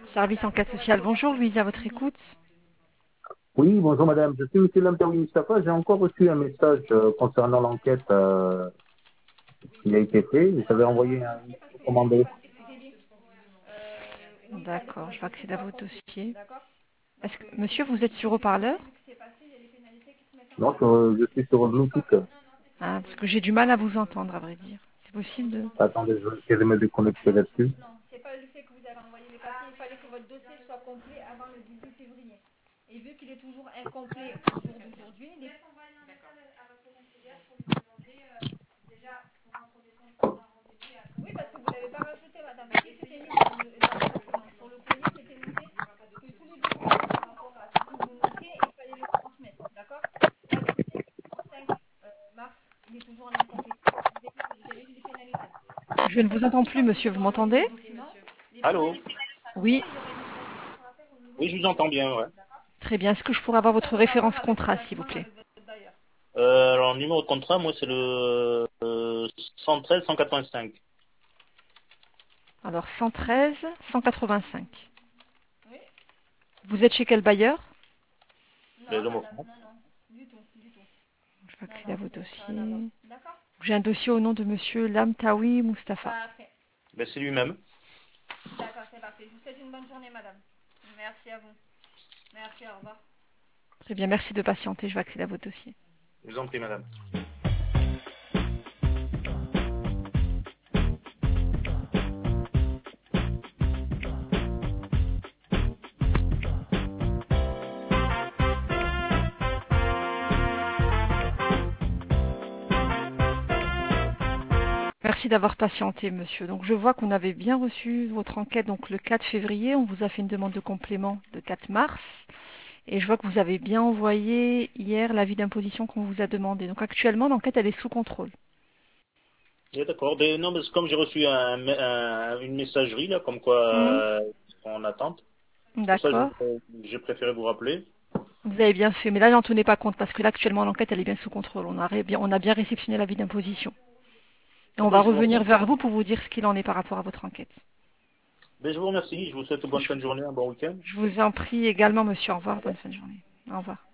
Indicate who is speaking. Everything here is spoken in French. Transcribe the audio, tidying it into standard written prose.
Speaker 1: Service enquête sociale. Bonjour Louise, à votre écoute.
Speaker 2: Oui, bonjour madame, je suis monsieur Lamtaoui Mustafa. J'ai encore reçu un message concernant l'enquête qui a été faite. Vous avez envoyé un commandé.
Speaker 1: D'accord, je vais accéder à votre dossier. Est-ce que, monsieur, vous êtes sur haut-parleur?
Speaker 2: Donc, je suis sur le Bluetooth.
Speaker 1: Ah, parce que j'ai du mal à vous entendre, à vrai dire. C'est possible de...
Speaker 2: Attendez, je vais essayer de me déconnecter là-dessus.
Speaker 1: Je ne vous entends plus, monsieur, vous m'entendez?
Speaker 2: Allô?
Speaker 1: Oui,
Speaker 2: Oui, je vous entends bien, ouais.
Speaker 1: très bien. Est-ce que je pourrais avoir votre référence contrat, s'il vous plaît?
Speaker 2: Alors, le numéro de contrat, moi, c'est le 113 185.
Speaker 1: Alors, 113, 185. Vous êtes chez quel bailleur?
Speaker 2: Les hommes offrants.
Speaker 1: Je vais accéder à vos dossiers. J'ai un dossier au nom de monsieur Lamtaoui Mustafa.
Speaker 2: Ben, c'est lui-même.
Speaker 1: Très bien, merci de patienter, je vais accéder à votre dossier.
Speaker 2: Je vous en prie, madame.
Speaker 1: Merci d'avoir patienté, monsieur. Donc, je vois qu'on avait bien reçu votre enquête donc le 4 février. On vous a fait une demande de complément le 4 mars. Et je vois que vous avez bien envoyé hier l'avis d'imposition qu'on vous a demandé. Donc, actuellement, l'enquête, elle est sous contrôle.
Speaker 2: Oui, d'accord. Non, parce que comme j'ai reçu une messagerie, là, comme quoi
Speaker 1: Hmm,
Speaker 2: en attente, pour ça,
Speaker 1: d'accord.
Speaker 2: j'ai préféré vous rappeler.
Speaker 1: Vous avez bien fait. Mais là, n'en tenez pas compte parce que là, actuellement, l'enquête, elle est bien sous contrôle. On a bien réceptionné l'avis d'imposition. Et on va
Speaker 2: D'accord, je vous
Speaker 1: revenir
Speaker 2: remercie.
Speaker 1: vers vous pour vous dire ce qu'il en est par rapport à votre enquête.
Speaker 2: Ben, je vous remercie. Je vous souhaite une bonne fin de journée, un bon week-end.
Speaker 1: Je vous en prie également, monsieur. Au revoir. Bonne fin de journée. Au revoir.